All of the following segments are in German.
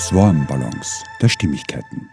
Swarm-Balance der Stimmigkeiten.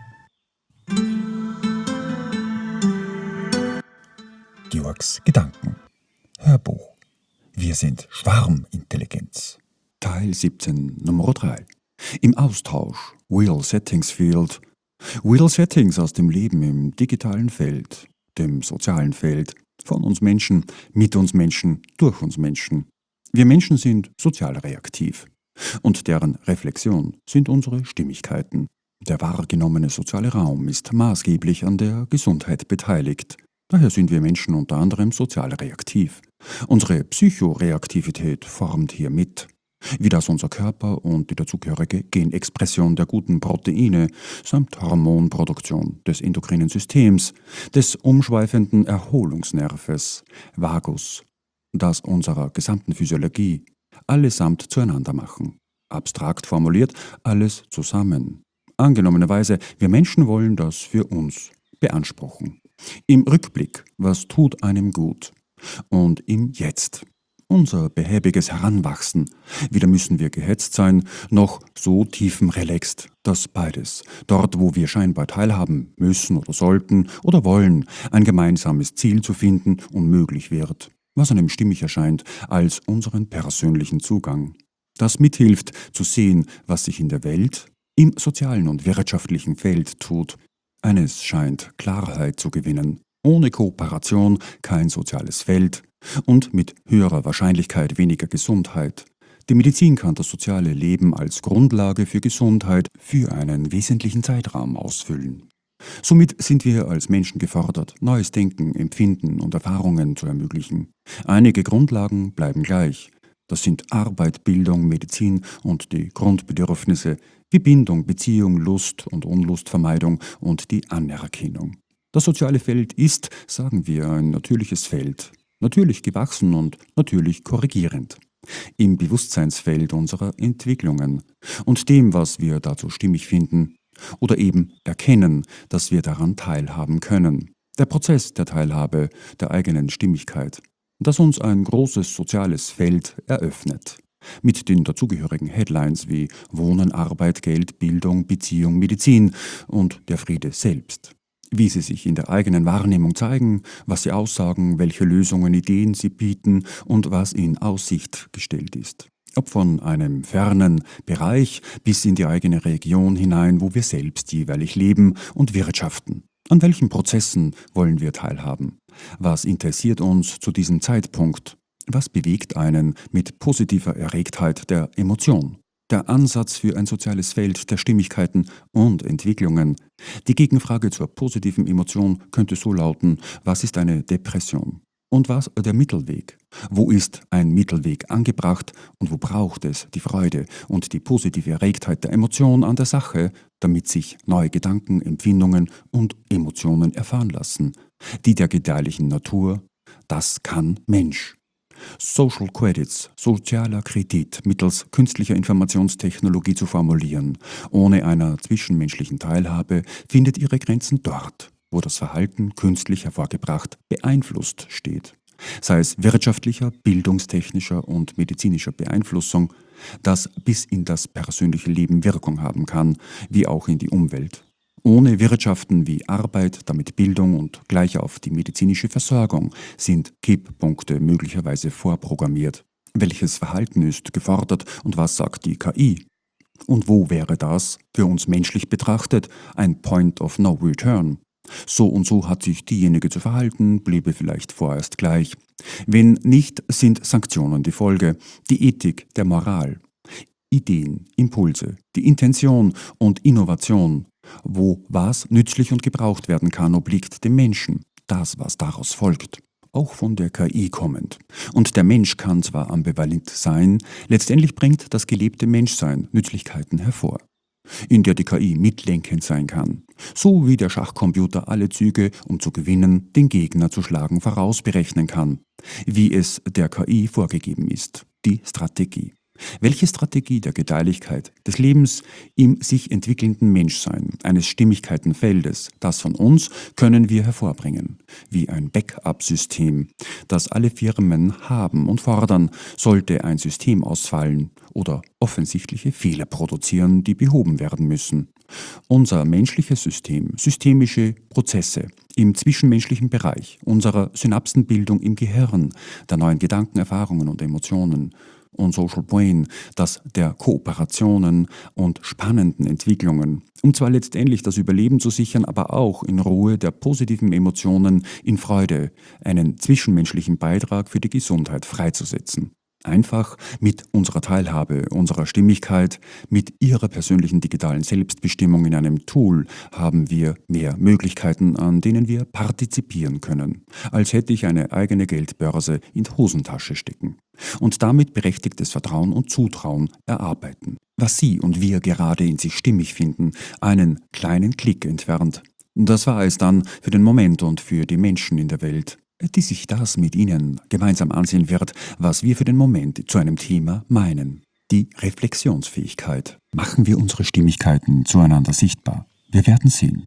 Georgs Gedanken. Hörbuch. Wir sind Schwarmintelligenz. Teil 17, Nummer 3. Im Austausch. Will Settings Field. Will Settings aus dem Leben im digitalen Feld, dem sozialen Feld, von uns Menschen, mit uns Menschen, durch uns Menschen. Wir Menschen sind sozial reaktiv. Und deren Reflexion sind unsere Stimmigkeiten. Der wahrgenommene soziale Raum ist maßgeblich an der Gesundheit beteiligt. Daher sind wir Menschen unter anderem sozial reaktiv. Unsere Psychoreaktivität formt hier mit, wie das unser Körper und die dazugehörige Genexpression der guten Proteine samt Hormonproduktion des endokrinen Systems, des umschweifenden Erholungsnerves, Vagus, das unserer gesamten Physiologie, allesamt zueinander machen. Abstrakt formuliert, alles zusammen. Angenommenerweise, wir Menschen wollen das für uns beanspruchen. Im Rückblick, was tut einem gut? Und im Jetzt, unser behäbiges Heranwachsen. Weder müssen wir gehetzt sein, noch so tiefenrelaxt, dass beides, dort wo wir scheinbar teilhaben müssen oder sollten oder wollen, ein gemeinsames Ziel zu finden, unmöglich wird, was einem stimmig erscheint als unseren persönlichen Zugang. Das mithilft, zu sehen, was sich in der Welt, im sozialen und wirtschaftlichen Feld tut. Eines scheint Klarheit zu gewinnen. Ohne Kooperation kein soziales Feld und mit höherer Wahrscheinlichkeit weniger Gesundheit. Die Medizin kann das soziale Leben als Grundlage für Gesundheit für einen wesentlichen Zeitraum ausfüllen. Somit sind wir als Menschen gefordert, neues Denken, Empfinden und Erfahrungen zu ermöglichen. Einige Grundlagen bleiben gleich. Das sind Arbeit, Bildung, Medizin und die Grundbedürfnisse wie Bindung, Beziehung, Lust und Unlustvermeidung und die Anerkennung. Das soziale Feld ist, sagen wir, ein natürliches Feld, natürlich gewachsen und natürlich korrigierend. Im Bewusstseinsfeld unserer Entwicklungen und dem, was wir dazu stimmig finden, oder eben erkennen, dass wir daran teilhaben können. Der Prozess der Teilhabe, der eigenen Stimmigkeit, das uns ein großes soziales Feld eröffnet. Mit den dazugehörigen Headlines wie Wohnen, Arbeit, Geld, Bildung, Beziehung, Medizin und der Friede selbst. Wie sie sich in der eigenen Wahrnehmung zeigen, was sie aussagen, welche Lösungen, Ideen sie bieten und was in Aussicht gestellt ist. Ob von einem fernen Bereich bis in die eigene Region hinein, wo wir selbst jeweilig leben und wirtschaften. An welchen Prozessen wollen wir teilhaben? Was interessiert uns zu diesem Zeitpunkt? Was bewegt einen mit positiver Erregtheit der Emotion? Der Ansatz für ein soziales Feld der Stimmigkeiten und Entwicklungen. Die Gegenfrage zur positiven Emotion könnte so lauten: Was ist eine Depression? Und was der Mittelweg? Wo ist ein Mittelweg angebracht und wo braucht es die Freude und die positive Erregtheit der Emotion an der Sache, damit sich neue Gedanken, Empfindungen und Emotionen erfahren lassen, die der gedeihlichen Natur, das kann Mensch. Social Credits, sozialer Kredit mittels künstlicher Informationstechnologie zu formulieren, ohne einer zwischenmenschlichen Teilhabe, findet ihre Grenzen dort, wo das Verhalten künstlich hervorgebracht beeinflusst steht. Sei es wirtschaftlicher, bildungstechnischer und medizinischer Beeinflussung, das bis in das persönliche Leben Wirkung haben kann, wie auch in die Umwelt. Ohne Wirtschaften wie Arbeit, damit Bildung und gleich auf die medizinische Versorgung sind Kipppunkte möglicherweise vorprogrammiert. Welches Verhalten ist gefordert und was sagt die KI? Und wo wäre das, für uns menschlich betrachtet, ein Point of No Return? So und so hat sich diejenige zu verhalten, bliebe vielleicht vorerst gleich. Wenn nicht, sind Sanktionen die Folge, die Ethik der Moral. Ideen, Impulse, die Intention und Innovation, wo was nützlich und gebraucht werden kann, obliegt dem Menschen, das, was daraus folgt, auch von der KI kommend. Und der Mensch kann zwar ambivalent sein, letztendlich bringt das gelebte Menschsein Nützlichkeiten hervor, in der die KI mitlenkend sein kann, so wie der Schachcomputer alle Züge, um zu gewinnen, den Gegner zu schlagen, vorausberechnen kann, wie es der KI vorgegeben ist, die Strategie. Welche Strategie der Gedeihlichkeit, des Lebens im sich entwickelnden Menschsein, eines Stimmigkeitenfeldes, das von uns, können wir hervorbringen, wie ein Backup-System, das alle Firmen haben und fordern, sollte ein System ausfallen oder offensichtliche Fehler produzieren, die behoben werden müssen. Unser menschliches System, systemische Prozesse im zwischenmenschlichen Bereich, unserer Synapsenbildung im Gehirn, der neuen Gedanken, Erfahrungen und Emotionen und Social Brain, das der Kooperationen und spannenden Entwicklungen, um zwar letztendlich das Überleben zu sichern, aber auch in Ruhe der positiven Emotionen, in Freude, einen zwischenmenschlichen Beitrag für die Gesundheit freizusetzen. Einfach mit unserer Teilhabe, unserer Stimmigkeit, mit Ihrer persönlichen digitalen Selbstbestimmung in einem Tool haben wir mehr Möglichkeiten, an denen wir partizipieren können, als hätte ich eine eigene Geldbörse in die Hosentasche stecken. Und damit berechtigtes Vertrauen und Zutrauen erarbeiten. Was Sie und wir gerade in sich stimmig finden, einen kleinen Klick entfernt. Das war es dann für den Moment und für die Menschen in der Welt, die sich das mit Ihnen gemeinsam ansehen wird, was wir für den Moment zu einem Thema meinen. Die Reflexionsfähigkeit. Machen wir unsere Stimmigkeiten zueinander sichtbar. Wir werden sehen.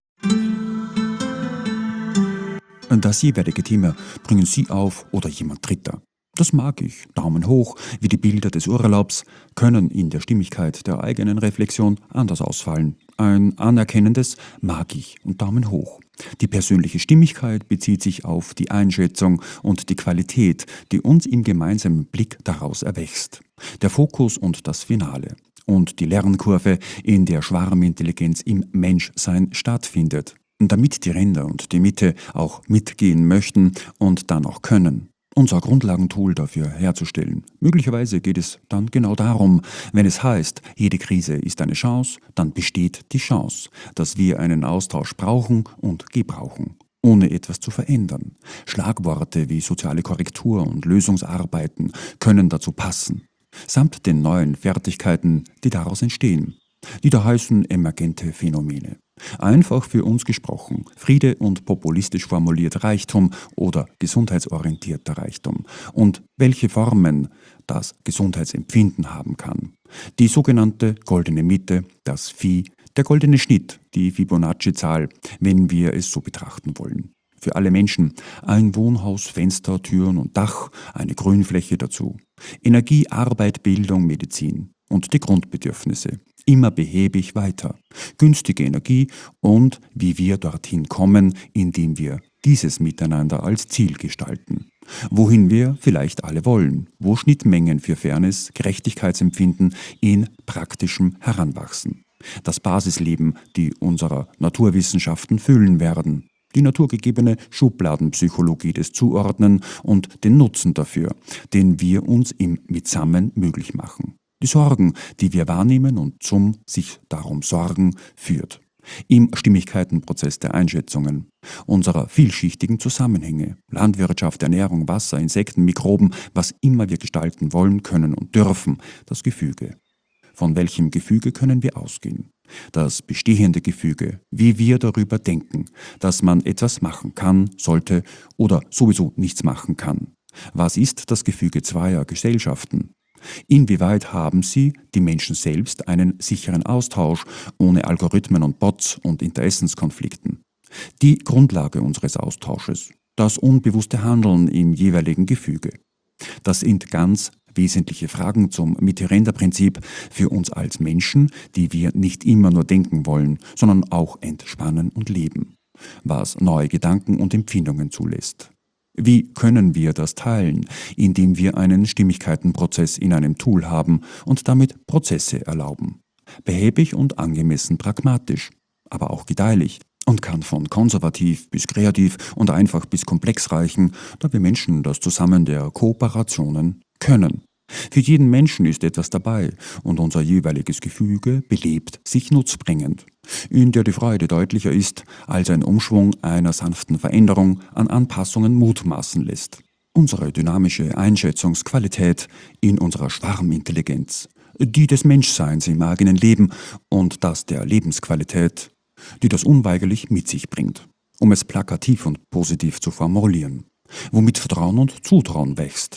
Das jeweilige Thema bringen Sie auf oder jemand Dritter. Das mag ich. Daumen hoch, wie die Bilder des Urlaubs, können in der Stimmigkeit der eigenen Reflexion anders ausfallen. Ein anerkennendes mag ich und Daumen hoch. Die persönliche Stimmigkeit bezieht sich auf die Einschätzung und die Qualität, die uns im gemeinsamen Blick daraus erwächst. Der Fokus und das Finale. Und die Lernkurve, in der Schwarmintelligenz im Menschsein stattfindet. Damit die Ränder und die Mitte auch mitgehen möchten und dann auch können. Unser Grundlagentool dafür herzustellen. Möglicherweise geht es dann genau darum, wenn es heißt, jede Krise ist eine Chance, dann besteht die Chance, dass wir einen Austausch brauchen und gebrauchen, ohne etwas zu verändern. Schlagworte wie soziale Korrektur und Lösungsarbeiten können dazu passen, samt den neuen Fertigkeiten, die daraus entstehen. Die da heißen emergente Phänomene. Einfach für uns gesprochen, Friede und populistisch formuliert Reichtum oder gesundheitsorientierter Reichtum und welche Formen das Gesundheitsempfinden haben kann. Die sogenannte goldene Mitte, das Phi, der goldene Schnitt, die Fibonacci-Zahl, wenn wir es so betrachten wollen. Für alle Menschen ein Wohnhaus, Fenster, Türen und Dach, eine Grünfläche dazu. Energie, Arbeit, Bildung, Medizin und die Grundbedürfnisse. Immer behäbig weiter. Günstige Energie und wie wir dorthin kommen, indem wir dieses Miteinander als Ziel gestalten. Wohin wir vielleicht alle wollen, wo Schnittmengen für Fairness, Gerechtigkeitsempfinden in praktischem Heranwachsen. Das Basisleben, die unserer Naturwissenschaften füllen werden. Die naturgegebene Schubladenpsychologie des Zuordnen und den Nutzen dafür, den wir uns im Mitsammen möglich machen. Die Sorgen, die wir wahrnehmen und zum sich darum sorgen, führt. Im Stimmigkeitenprozess der Einschätzungen unserer vielschichtigen Zusammenhänge, Landwirtschaft, Ernährung, Wasser, Insekten, Mikroben, was immer wir gestalten wollen, können und dürfen, das Gefüge. Von welchem Gefüge können wir ausgehen? Das bestehende Gefüge, wie wir darüber denken, dass man etwas machen kann, sollte oder sowieso nichts machen kann. Was ist das Gefüge zweier Gesellschaften? Inwieweit haben sie, die Menschen selbst, einen sicheren Austausch ohne Algorithmen und Bots und Interessenskonflikten? Die Grundlage unseres Austausches, das unbewusste Handeln im jeweiligen Gefüge. Das sind ganz wesentliche Fragen zum Mitte-Ränder-Prinzip für uns als Menschen, die wir nicht immer nur denken wollen, sondern auch entspannen und leben, was neue Gedanken und Empfindungen zulässt. Wie können wir das teilen, indem wir einen Stimmigkeitenprozess in einem Tool haben und damit Prozesse erlauben? Behäbig und angemessen pragmatisch, aber auch gedeihlich und kann von konservativ bis kreativ und einfach bis komplex reichen, da wir Menschen das Zusammen der Kooperationen können. Für jeden Menschen ist etwas dabei und unser jeweiliges Gefüge belebt sich nutzbringend, in der die Freude deutlicher ist, als ein Umschwung einer sanften Veränderung an Anpassungen mutmaßen lässt. Unsere dynamische Einschätzungsqualität in unserer Schwarmintelligenz, die des Menschseins im eigenen Leben und das der Lebensqualität, die das unweigerlich mit sich bringt, um es plakativ und positiv zu formulieren, womit Vertrauen und Zutrauen wächst.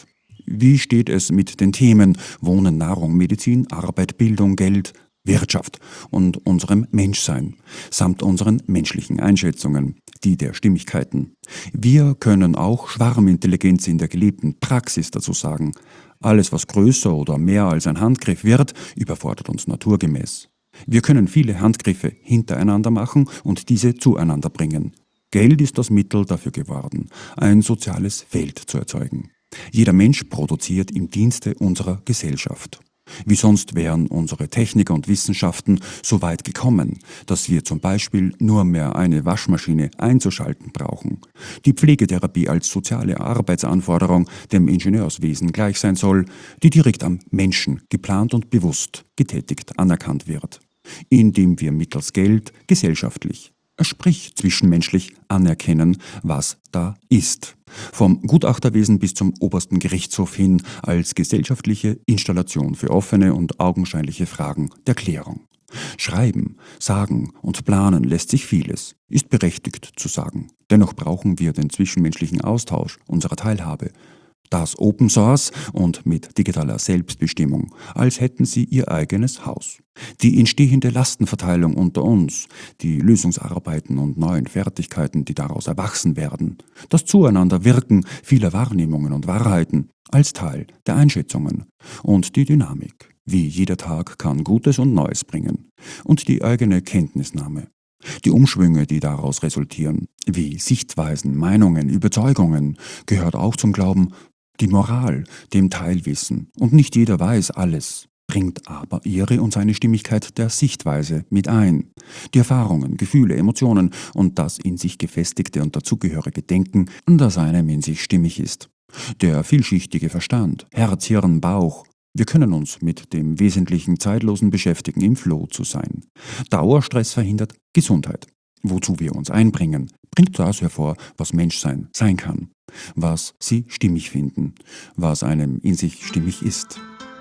Wie steht es mit den Themen Wohnen, Nahrung, Medizin, Arbeit, Bildung, Geld, Wirtschaft und unserem Menschsein, samt unseren menschlichen Einschätzungen, die der Stimmigkeiten? Wir können auch Schwarmintelligenz in der gelebten Praxis dazu sagen. Alles, was größer oder mehr als ein Handgriff wird, überfordert uns naturgemäß. Wir können viele Handgriffe hintereinander machen und diese zueinander bringen. Geld ist das Mittel dafür geworden, ein soziales Feld zu erzeugen. Jeder Mensch produziert im Dienste unserer Gesellschaft. Wie sonst wären unsere Techniker und Wissenschaften so weit gekommen, dass wir zum Beispiel nur mehr eine Waschmaschine einzuschalten brauchen, die Pflegetherapie als soziale Arbeitsanforderung dem Ingenieurswesen gleich sein soll, die direkt am Menschen geplant und bewusst getätigt anerkannt wird, indem wir mittels Geld gesellschaftlich, sprich zwischenmenschlich, anerkennen, was da ist. Vom Gutachterwesen bis zum obersten Gerichtshof hin als gesellschaftliche Installation für offene und augenscheinliche Fragen der Klärung. Schreiben, sagen und planen lässt sich vieles, ist berechtigt zu sagen. Dennoch brauchen wir den zwischenmenschlichen Austausch unserer Teilhabe. Das Open Source und mit digitaler Selbstbestimmung, als hätten sie ihr eigenes Haus. Die entstehende Lastenverteilung unter uns, die Lösungsarbeiten und neuen Fertigkeiten, die daraus erwachsen werden, das Zueinanderwirken vieler Wahrnehmungen und Wahrheiten als Teil der Einschätzungen und die Dynamik, wie jeder Tag kann Gutes und Neues bringen, und die eigene Kenntnisnahme. Die Umschwünge, die daraus resultieren, wie Sichtweisen, Meinungen, Überzeugungen, gehört auch zum Glauben. Die Moral, dem Teilwissen, und nicht jeder weiß alles, bringt aber ihre und seine Stimmigkeit der Sichtweise mit ein. Die Erfahrungen, Gefühle, Emotionen und das in sich gefestigte und dazugehörige Denken, das einem in sich stimmig ist. Der vielschichtige Verstand, Herz, Hirn, Bauch. Wir können uns mit dem wesentlichen Zeitlosen beschäftigen, im Flow zu sein. Dauerstress verhindert Gesundheit. Wozu wir uns einbringen, bringt das hervor, was Menschsein sein kann, was Sie stimmig finden, was einem in sich stimmig ist.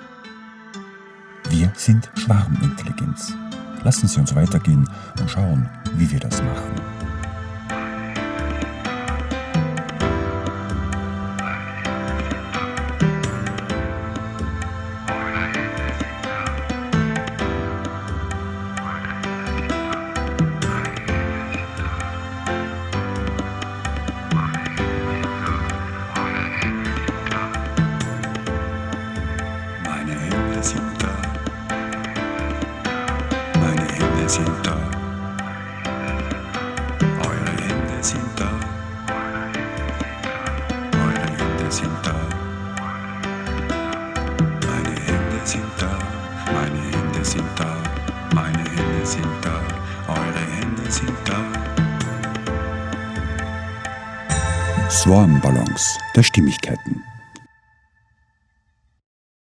Wir sind Schwarmintelligenz. Lassen Sie uns weitergehen und schauen, wie wir das machen. Meine Hände sind da. Meine Hände sind da. Eure Hände sind da. Eure Hände sind da. Meine Hände sind da. Meine Hände sind da. Meine Hände sind da. Eure Hände sind da. Swarm Balance der Stimmigkeiten.